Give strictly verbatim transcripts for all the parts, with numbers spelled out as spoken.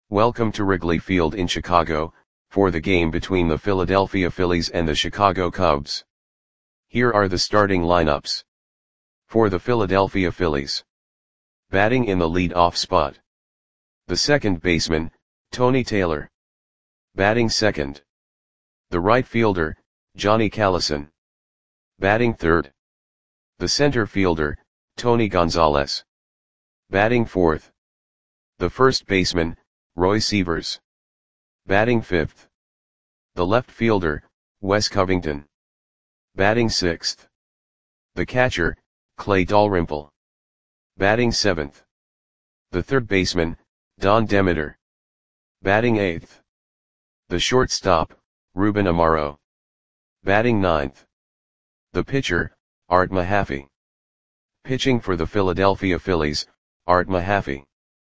Welcome to Wrigley Field in Chicago, for the game between the Philadelphia Phillies and the Chicago Cubs. Here are the starting lineups. For the Philadelphia Phillies. Batting in the lead-off spot. The second baseman, Tony Taylor. Batting second. The right fielder, Johnny Callison. Batting third. The center fielder, Tony Gonzalez. Batting fourth. The first baseman, Roy Sievers. Batting fifth. The left fielder, Wes Covington. Batting sixth. The catcher, Clay Dalrymple. Batting seventh. The third baseman, Don Demeter. Batting eighth. The shortstop, Ruben Amaro. Batting ninth. The pitcher, Art Mahaffey. Pitching for the Philadelphia Phillies, Art Mahaffey.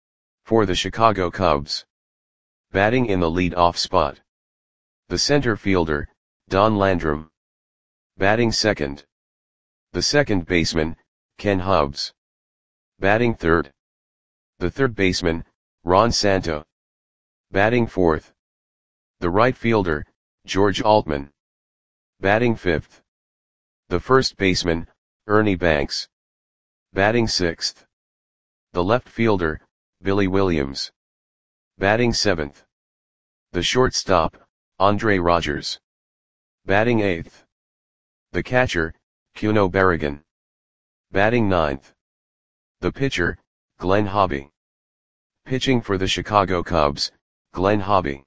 For the Chicago Cubs. Batting in the lead-off spot. The center fielder, Don Landrum. Batting second. The second baseman, Ken Hubbs. Batting third. The third baseman, Ron Santo. Batting fourth. The right fielder, George Altman. Batting fifth. The first baseman, Ernie Banks. Batting sixth. The left fielder, Billy Williams. Batting seventh. The shortstop, Andre Rogers. Batting eighth. The catcher, Cuno Berrigan. Batting ninth. The pitcher, Glenn Hobby. Pitching for the Chicago Cubs, Glenn Hobby.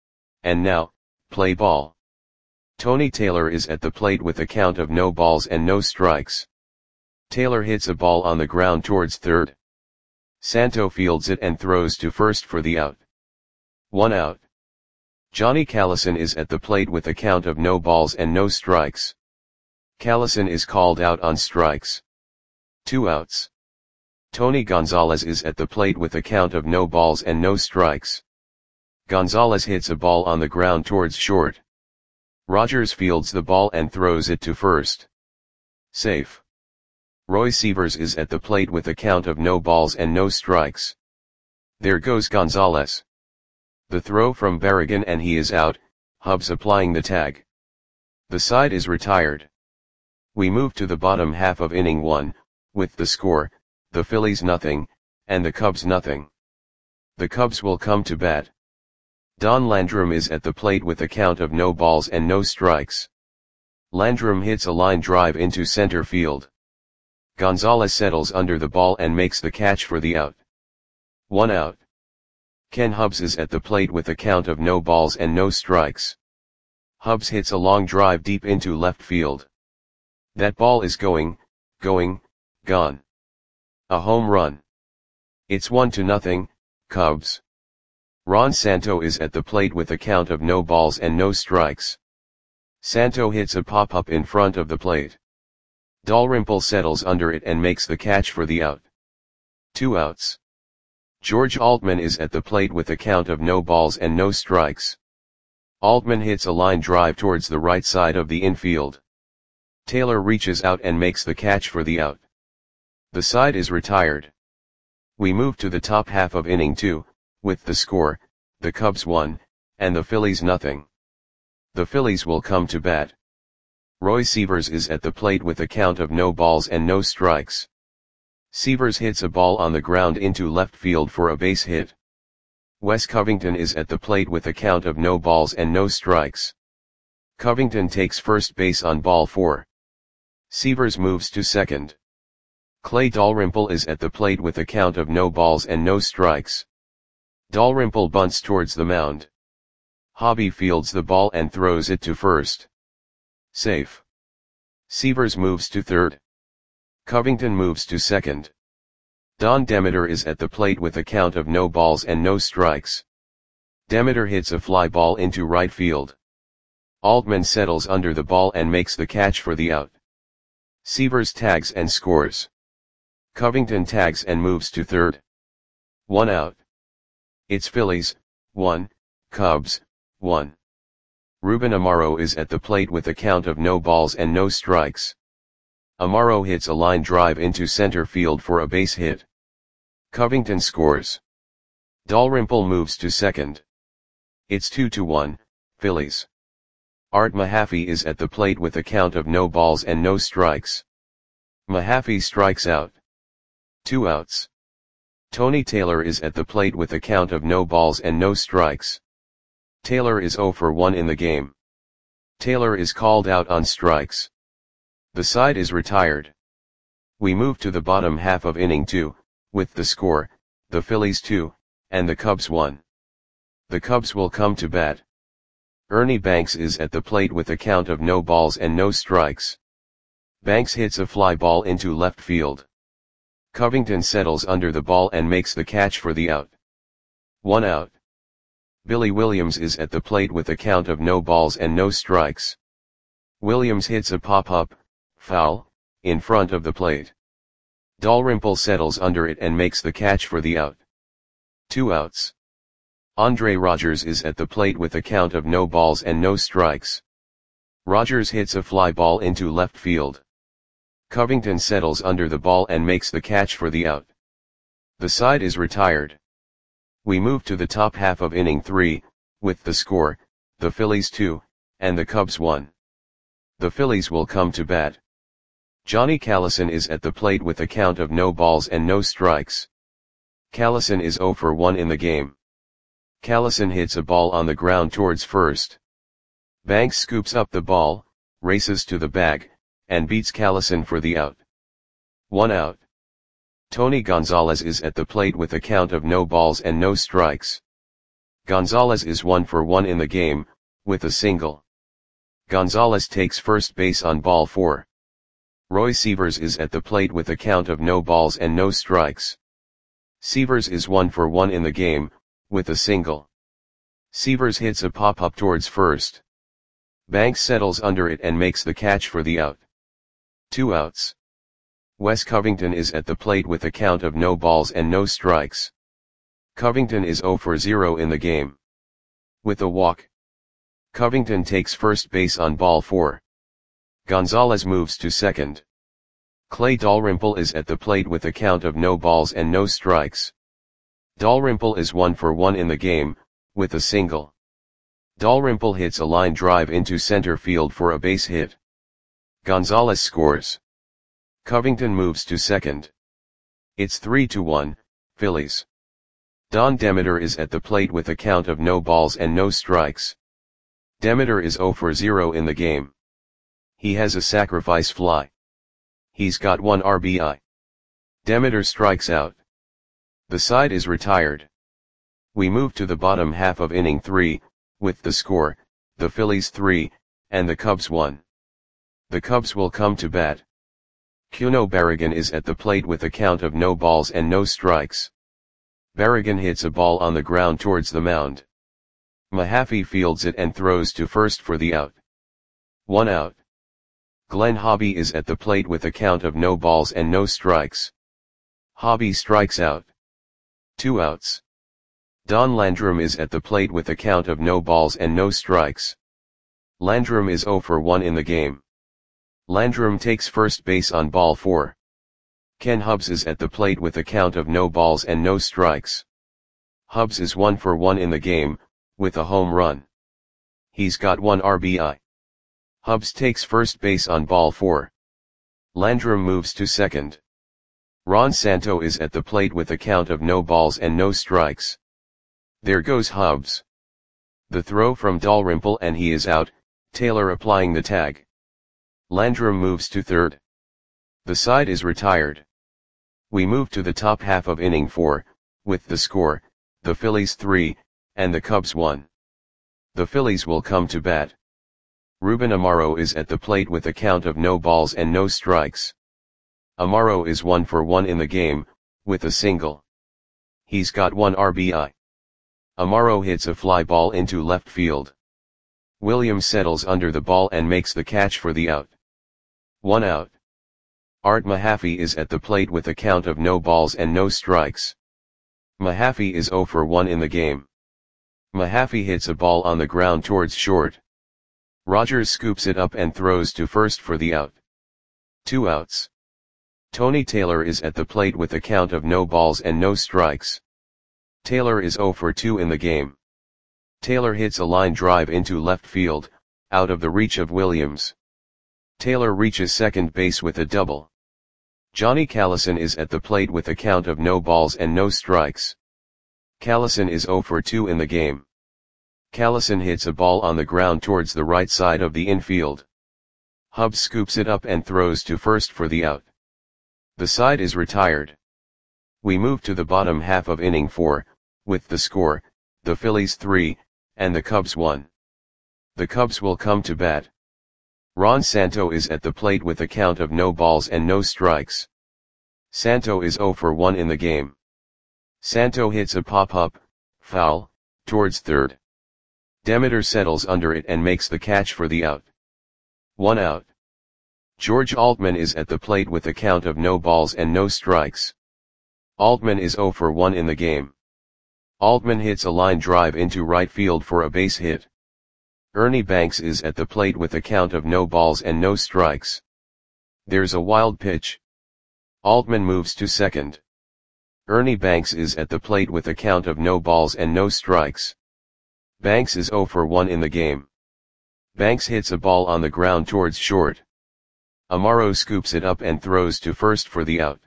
And now, play ball. Tony Taylor is at the plate with a count of no balls and no strikes. Taylor hits a ball on the ground towards third. Santo fields it and throws to first for the out. One out. Johnny Callison is at the plate with a count of no balls and no strikes. Callison is called out on strikes. Two outs. Tony Gonzalez is at the plate with a count of no balls and no strikes. Gonzalez hits a ball on the ground towards short. Rogers fields the ball and throws it to first. Safe. Roy Sievers is at the plate with a count of no balls and no strikes. There goes Gonzalez. The throw from Berrigan and he is out, Hubbs applying the tag. The side is retired. We move to the bottom half of inning one, with the score, the Phillies nothing, and the Cubs nothing. The Cubs will come to bat. Don Landrum is at the plate with a count of no balls and no strikes. Landrum hits a line drive into center field. Gonzalez settles under the ball and makes the catch for the out. One out. Ken Hubbs is at the plate with a count of no balls and no strikes. Hubbs hits a long drive deep into left field. That ball is going, going, gone. A home run. It's one to nothing, Cubs. Ron Santo is at the plate with a count of no balls and no strikes. Santo hits a pop-up in front of the plate. Dalrymple settles under it and makes the catch for the out. Two outs. George Altman is at the plate with a count of no balls and no strikes. Altman hits a line drive towards the right side of the infield. Taylor reaches out and makes the catch for the out. The side is retired. We move to the top half of inning two, with the score, the Cubs one, and the Phillies nothing. The Phillies will come to bat. Roy Sievers is at the plate with a count of no balls and no strikes. Sievers hits a ball on the ground into left field for a base hit. Wes Covington is at the plate with a count of no balls and no strikes. Covington takes first base on ball four. Sievers moves to second. Clay Dalrymple is at the plate with a count of no balls and no strikes. Dalrymple bunts towards the mound. Hobby fields the ball and throws it to first. Safe. Sievers moves to third. Covington moves to second. Don Demeter is at the plate with a count of no balls and no strikes. Demeter hits a fly ball into right field. Altman settles under the ball and makes the catch for the out. Sievers tags and scores. Covington tags and moves to third. One out. It's Phillies, one, Cubs, one. Ruben Amaro is at the plate with a count of no balls and no strikes. Amaro hits a line drive into center field for a base hit. Covington scores. Dalrymple moves to second. It's two to one, Phillies. Art Mahaffey is at the plate with a count of no balls and no strikes. Mahaffey strikes out. Two outs. Tony Taylor is at the plate with a count of no balls and no strikes. Taylor is oh for one in the game. Taylor is called out on strikes. The side is retired. We move to the bottom half of inning two, with the score, the Phillies two, and the Cubs one. The Cubs will come to bat. Ernie Banks is at the plate with a count of no balls and no strikes. Banks hits a fly ball into left field. Covington settles under the ball and makes the catch for the out. One out. Billy Williams is at the plate with a count of no balls and no strikes. Williams hits a pop-up, foul, in front of the plate. Dalrymple settles under it and makes the catch for the out. Two outs. Andre Rogers is at the plate with a count of no balls and no strikes. Rogers hits a fly ball into left field. Covington settles under the ball and makes the catch for the out. The side is retired. We move to the top half of inning three, with the score, the Phillies two, and the Cubs one. The Phillies will come to bat. Johnny Callison is at the plate with a count of no balls and no strikes. Callison is oh for one in the game. Callison hits a ball on the ground towards first. Banks scoops up the ball, races to the bag, and beats Callison for the out. One out. Tony Gonzalez is at the plate with a count of no balls and no strikes. Gonzalez is one for one in the game, with a single. Gonzalez takes first base on ball four. Roy Sievers is at the plate with a count of no balls and no strikes. Sievers is one for one in the game, with a single. Sievers hits a pop-up towards first. Banks settles under it and makes the catch for the out. Two outs. Wes Covington is at the plate with a count of no balls and no strikes. Covington is oh for zero in the game. With a walk. Covington takes first base on ball four. Gonzalez moves to second. Clay Dalrymple is at the plate with a count of no balls and no strikes. Dalrymple is one for one in the game, with a single. Dalrymple hits a line drive into center field for a base hit. Gonzalez scores. Covington moves to second. It's three to one, Phillies. Don Demeter is at the plate with a count of no balls and no strikes. Demeter is oh for zero in the game. He has a sacrifice fly. He's got one R B I. Demeter strikes out. The side is retired. We move to the bottom half of inning three, with the score, the Phillies three, and the Cubs one. The Cubs will come to bat. Cuno Barragan is at the plate with a count of no balls and no strikes. Barragan hits a ball on the ground towards the mound. Mahaffey fields it and throws to first for the out. One out. Glenn Hobby is at the plate with a count of no balls and no strikes. Hobby strikes out. Two outs. Don Landrum is at the plate with a count of no balls and no strikes. Landrum is oh for one in the game. Landrum takes first base on ball four. Ken Hubbs is at the plate with a count of no balls and no strikes. Hubbs is one for one in the game, with a home run. He's got one R B I. Hubbs takes first base on ball four. Landrum moves to second. Ron Santo is at the plate with a count of no balls and no strikes. There goes Hubbs. The throw from Dalrymple and he is out, Taylor applying the tag. Landrum moves to third. The side is retired. We move to the top half of inning four, with the score, the Phillies three, and the Cubs one. The Phillies will come to bat. Ruben Amaro is at the plate with a count of no balls and no strikes. Amaro is one for one in the game, with a single. He's got one R B I. Amaro hits a fly ball into left field. Williams settles under the ball and makes the catch for the out. One out. Art Mahaffey is at the plate with a count of no balls and no strikes. Mahaffey is oh for one in the game. Mahaffey hits a ball on the ground towards short. Rogers scoops it up and throws to first for the out. Two outs. Tony Taylor is at the plate with a count of no balls and no strikes. Taylor is zero for two in the game. Taylor hits a line drive into left field, out of the reach of Williams. Taylor reaches second base with a double. Johnny Callison is at the plate with a count of no balls and no strikes. Callison is zero for two in the game. Callison hits a ball on the ground towards the right side of the infield. Hubbs scoops it up and throws to first for the out. The side is retired. We move to the bottom half of inning four, with the score, the Phillies three, and the Cubs one. The Cubs will come to bat. Ron Santo is at the plate with a count of no balls and no strikes. Santo is zero for one in the game. Santo hits a pop-up, foul, towards third. Demeter settles under it and makes the catch for the out. One out. George Altman is at the plate with a count of no balls and no strikes. Altman is zero for one in the game. Altman hits a line drive into right field for a base hit. Ernie Banks is at the plate with a count of no balls and no strikes. There's a wild pitch. Altman moves to second. Ernie Banks is at the plate with a count of no balls and no strikes. Banks is zero for one in the game. Banks hits a ball on the ground towards short. Amaro scoops it up and throws to first for the out.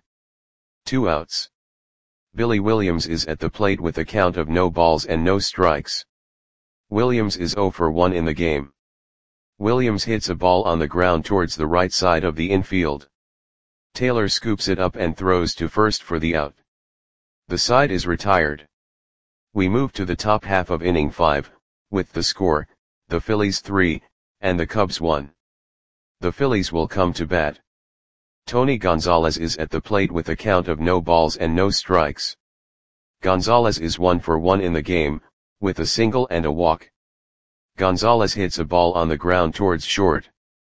Two outs. Billy Williams is at the plate with a count of no balls and no strikes. Williams is zero for one in the game. Williams hits a ball on the ground towards the right side of the infield. Taylor scoops it up and throws to first for the out. The side is retired. We move to the top half of inning five, with the score, the Phillies three, and the Cubs one. The Phillies will come to bat. Tony Gonzalez is at the plate with a count of no balls and no strikes. Gonzalez is one for one in the game, with a single and a walk. Gonzalez hits a ball on the ground towards short.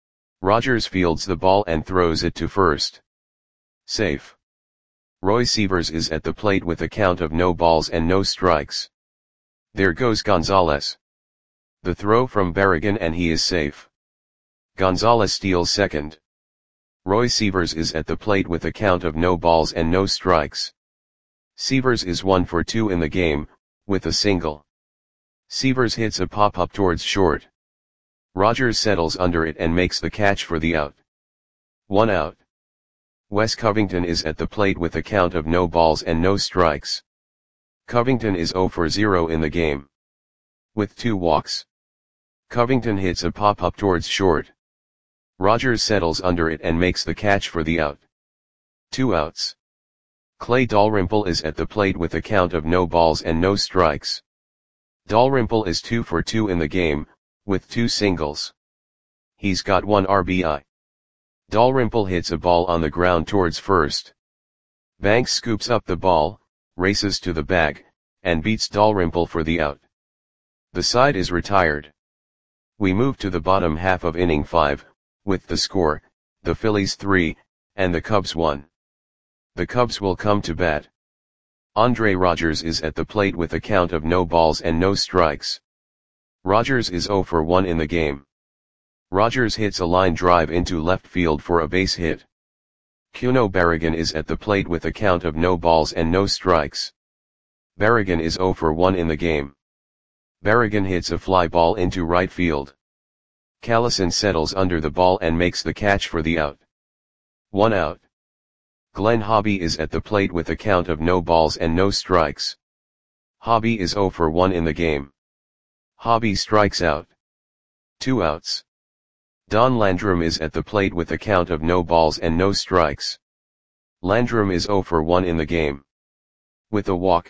Rogers fields the ball and throws it to first. Safe. Roy Sievers is at the plate with a count of no balls and no strikes. There goes Gonzalez. The throw from Berrigan and he is safe. Gonzalez steals second. Roy Sievers is at the plate with a count of no balls and no strikes. Sievers is one for two in the game, with a single. Sievers hits a pop-up towards short. Rogers settles under it and makes the catch for the out. One out. Wes Covington is at the plate with a count of no balls and no strikes. Covington is zero for zero in the game. With two walks. Covington hits a pop-up towards short. Rogers settles under it and makes the catch for the out. Two outs. Clay Dalrymple is at the plate with a count of no balls and no strikes. Dalrymple is two for two in the game, with two singles. He's got one R B I. Dalrymple hits a ball on the ground towards first. Banks scoops up the ball, races to the bag, and beats Dalrymple for the out. The side is retired. We move to the bottom half of inning five, with the score, the Phillies three, and the Cubs one. The Cubs will come to bat. Andre Rogers is at the plate with a count of no balls and no strikes. Rogers is zero for one in the game. Rogers hits a line drive into left field for a base hit. Cuno Berrigan is at the plate with a count of no balls and no strikes. Berrigan is zero for one in the game. Berrigan hits a fly ball into right field. Callison settles under the ball and makes the catch for the out. One out. Glenn Hobby is at the plate with a count of no balls and no strikes. Hobby is zero for one in the game. Hobby strikes out. Two outs. Don Landrum is at the plate with a count of no balls and no strikes. Landrum is zero for one in the game. With a walk.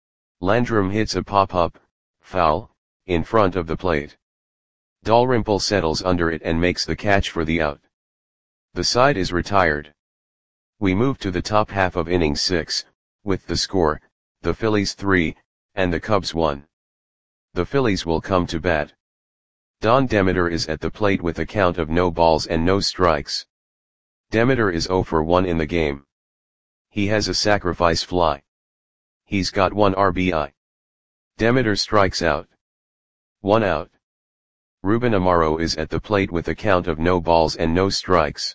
Landrum hits a pop-up, foul, in front of the plate. Dalrymple settles under it and makes the catch for the out. The side is retired. We move to the top half of inning six, with the score, the Phillies three, and the Cubs one. The Phillies will come to bat. Don Demeter is at the plate with a count of no balls and no strikes. Demeter is zero for one in the game. He has a sacrifice fly. He's got one R B I. Demeter strikes out. One out. Ruben Amaro is at the plate with a count of no balls and no strikes.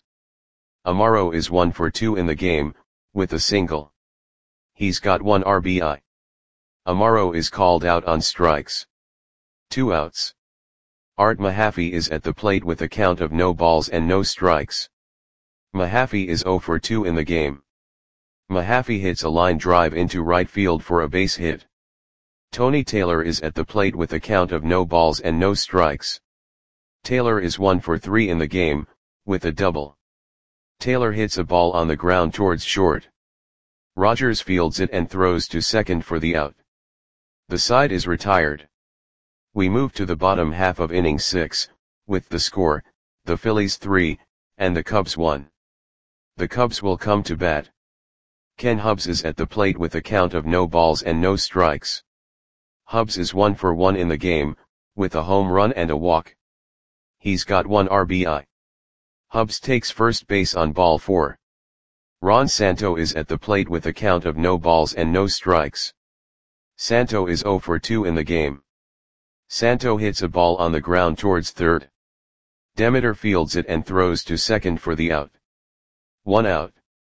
Amaro is one for two in the game, with a single. He's got one R B I. Amaro is called out on strikes. Two outs. Art Mahaffey is at the plate with a count of no balls and no strikes. Mahaffey is zero for two in the game. Mahaffey hits a line drive into right field for a base hit. Tony Taylor is at the plate with a count of no balls and no strikes. Taylor is one for three in the game, with a double. Taylor hits a ball on the ground towards short. Rogers fields it and throws to second for the out. The side is retired. We move to the bottom half of inning six, with the score, the Phillies three, and the Cubs one. The Cubs will come to bat. Ken Hubbs is at the plate with a count of no balls and no strikes. Hubbs is one for one in the game, with a home run and a walk. He's got one R B I. Hubbs takes first base on ball four. Ron Santo is at the plate with a count of no balls and no strikes. Santo is zero for two in the game. Santo hits a ball on the ground towards third. Demeter fields it and throws to second for the out. One out.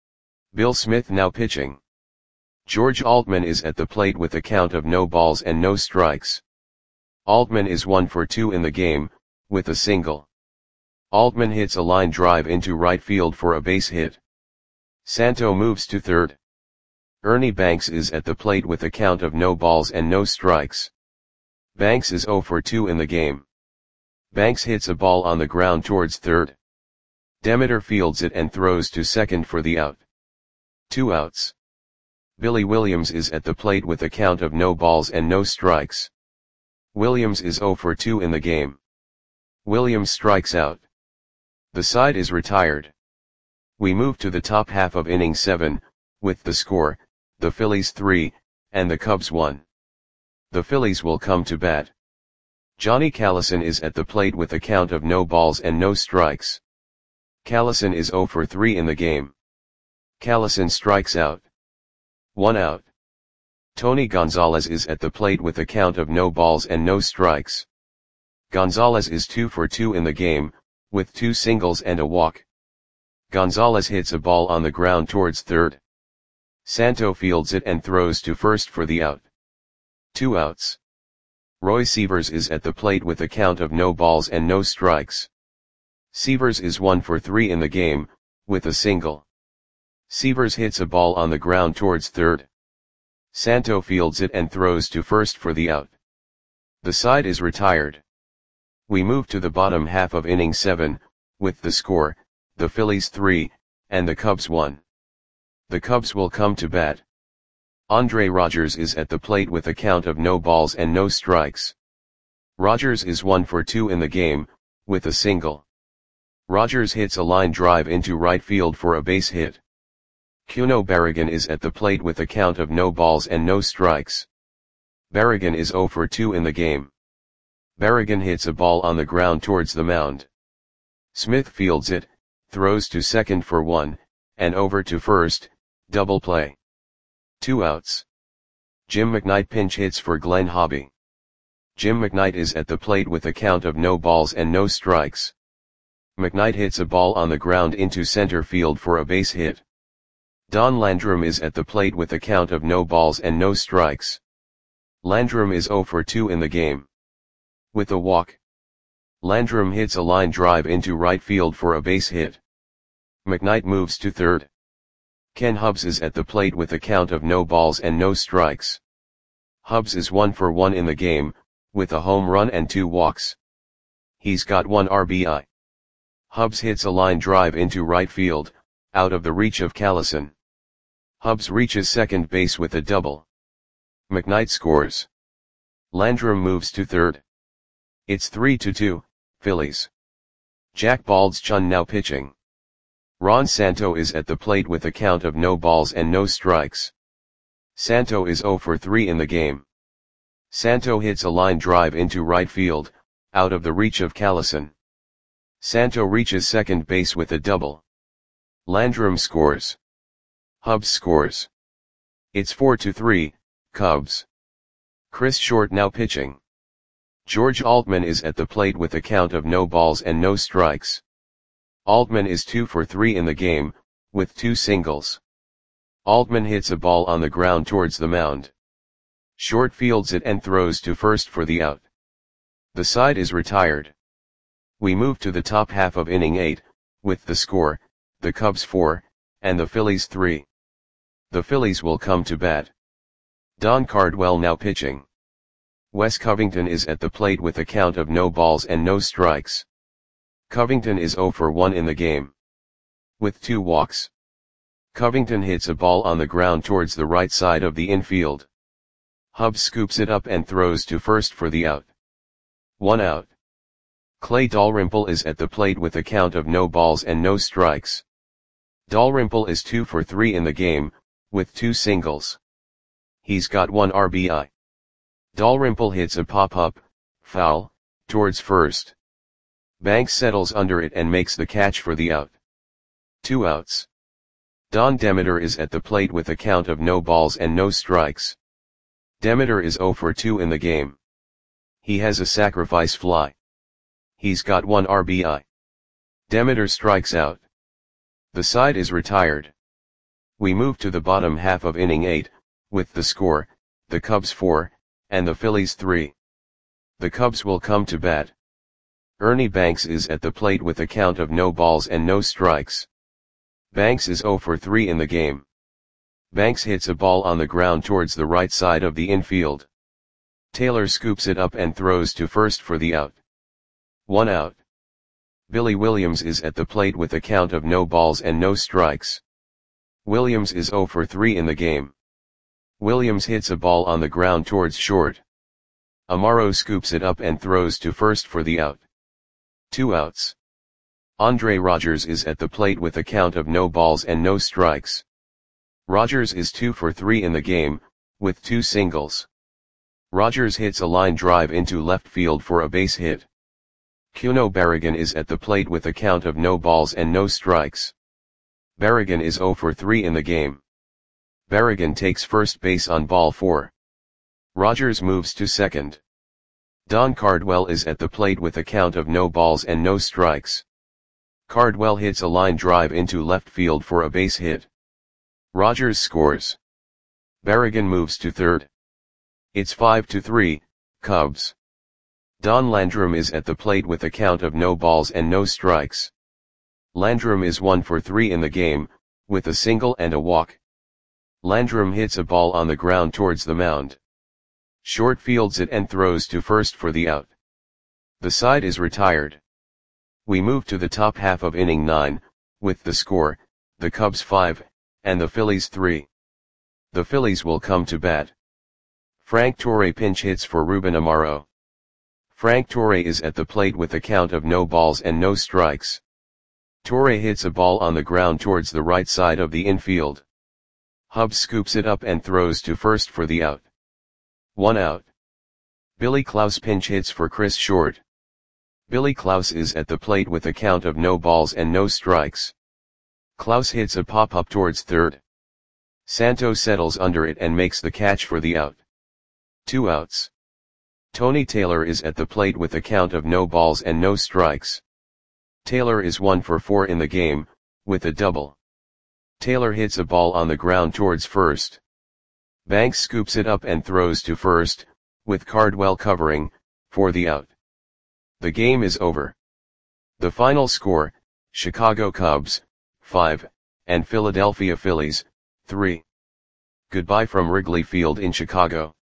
Bill Smith now pitching. George Altman is at the plate with a count of no balls and no strikes. Altman is one for two in the game, with a single. Altman hits a line drive into right field for a base hit. Santo moves to third. Ernie Banks is at the plate with a count of no balls and no strikes. Banks is zero for two in the game. Banks hits a ball on the ground towards third. Demeter fields it and throws to second for the out. Two outs. Billy Williams is at the plate with a count of no balls and no strikes. Williams is zero for two in the game. Williams strikes out. The side is retired. We move to the top half of inning seven, with the score, the Phillies three, and the Cubs one. The Phillies will come to bat. Johnny Callison is at the plate with a count of no balls and no strikes. Callison is zero for three in the game. Callison strikes out. One out. Tony Gonzalez is at the plate with a count of no balls and no strikes. Gonzalez is two for two in the game, with two singles and a walk. Gonzalez hits a ball on the ground towards third. Santo fields it and throws to first for the out. Two outs. Roy Sievers is at the plate with a count of no balls and no strikes. Sievers is one for three in the game, with a single. Sievers hits a ball on the ground towards third. Santo fields it and throws to first for the out. The side is retired. We move to the bottom half of inning seven, with the score, the Phillies three, and the Cubs one. The Cubs will come to bat. Andre Rogers is at the plate with a count of no balls and no strikes. Rogers is one for two in the game, with a single. Rogers hits a line drive into right field for a base hit. Cuno Barragan is at the plate with a count of no balls and no strikes. Barragan is zero for two in the game. Barragan hits a ball on the ground towards the mound. Smith fields it, throws to second for one, and over to first, double play. Two outs. Jim McKnight pinch hits for Glenn Hobby. Jim McKnight is at the plate with a count of no balls and no strikes. McKnight hits a ball on the ground into center field for a base hit. Don Landrum is at the plate with a count of no balls and no strikes. Landrum is zero for two in the game. With a walk. Landrum hits a line drive into right field for a base hit. McKnight moves to third. Ken Hubbs is at the plate with a count of no balls and no strikes. Hubbs is one for one in the game, with a home run and two walks. He's got one R B I. Hubbs hits a line drive into right field, out of the reach of Callison. Hubbs reaches second base with a double. McKnight scores. Landrum moves to third. It's three to two, Phillies. Jack Baldschun now pitching. Ron Santo is at the plate with a count of no balls and no strikes. Santo is zero for three in the game. Santo hits a line drive into right field, out of the reach of Callison. Santo reaches second base with a double. Landrum scores. Hubbs scores. It's four to three, Cubs. Chris Short now pitching. George Altman is at the plate with a count of no balls and no strikes. Altman is two for three in the game, with two singles. Altman hits a ball on the ground towards the mound. Short fields it and throws to first for the out. The side is retired. We move to the top half of inning eight, with the score, the Cubs four, and the Phillies three. The Phillies will come to bat. Don Cardwell now pitching. Wes Covington is at the plate with a count of no balls and no strikes. Covington is zero for one in the game, with two walks. Covington hits a ball on the ground towards the right side of the infield. Hubbs scoops it up and throws to first for the out. One out. Clay Dalrymple is at the plate with a count of no balls and no strikes. Dalrymple is two for three in the game, with two singles. He's got one R B I. Dalrymple hits a pop-up, foul, towards first. Banks settles under it and makes the catch for the out. Two outs. Don Demeter is at the plate with a count of no balls and no strikes. Demeter is zero for two in the game. He has a sacrifice fly. He's got one R B I. Demeter strikes out. The side is retired. We move to the bottom half of inning eight, with the score, the Cubs four, and the Phillies three. The Cubs will come to bat. Ernie Banks is at the plate with a count of no balls and no strikes. Banks is zero for three in the game. Banks hits a ball on the ground towards the right side of the infield. Taylor scoops it up and throws to first for the out. One out. Billy Williams is at the plate with a count of no balls and no strikes. Williams is zero for three in the game. Williams hits a ball on the ground towards short. Amaro scoops it up and throws to first for the out. Two outs. Andre Rogers is at the plate with a count of no balls and no strikes. Rogers is two for three in the game, with two singles. Rogers hits a line drive into left field for a base hit. Cuno Barragan is at the plate with a count of no balls and no strikes. Barragan is zero for three in the game. Barragan takes first base on ball four. Rogers moves to second. Don Cardwell is at the plate with a count of no balls and no strikes. Cardwell hits a line drive into left field for a base hit. Rogers scores. Barragan moves to third. It's five to three, Cubs. Don Landrum is at the plate with a count of no balls and no strikes. Landrum is one for three in the game, with a single and a walk. Landrum hits a ball on the ground towards the mound. Short fields it and throws to first for the out. The side is retired. We move to the top half of inning nine, with the score, the Cubs five, and the Phillies three. The Phillies will come to bat. Frank Torre pinch hits for Ruben Amaro. Frank Torre is at the plate with a count of no balls and no strikes. Torre hits a ball on the ground towards the right side of the infield. Hubbs scoops it up and throws to first for the out. One out. Billy Klaus pinch hits for Chris Short. Billy Klaus is at the plate with a count of no balls and no strikes. Klaus hits a pop-up towards third. Santos settles under it and makes the catch for the out. Two outs. Tony Taylor is at the plate with a count of no balls and no strikes. Taylor is one for four in the game, with a double. Taylor hits a ball on the ground towards first. Banks scoops it up and throws to first, with Cardwell covering, for the out. The game is over. The final score, Chicago Cubs, five, and Philadelphia Phillies, three. Goodbye from Wrigley Field in Chicago.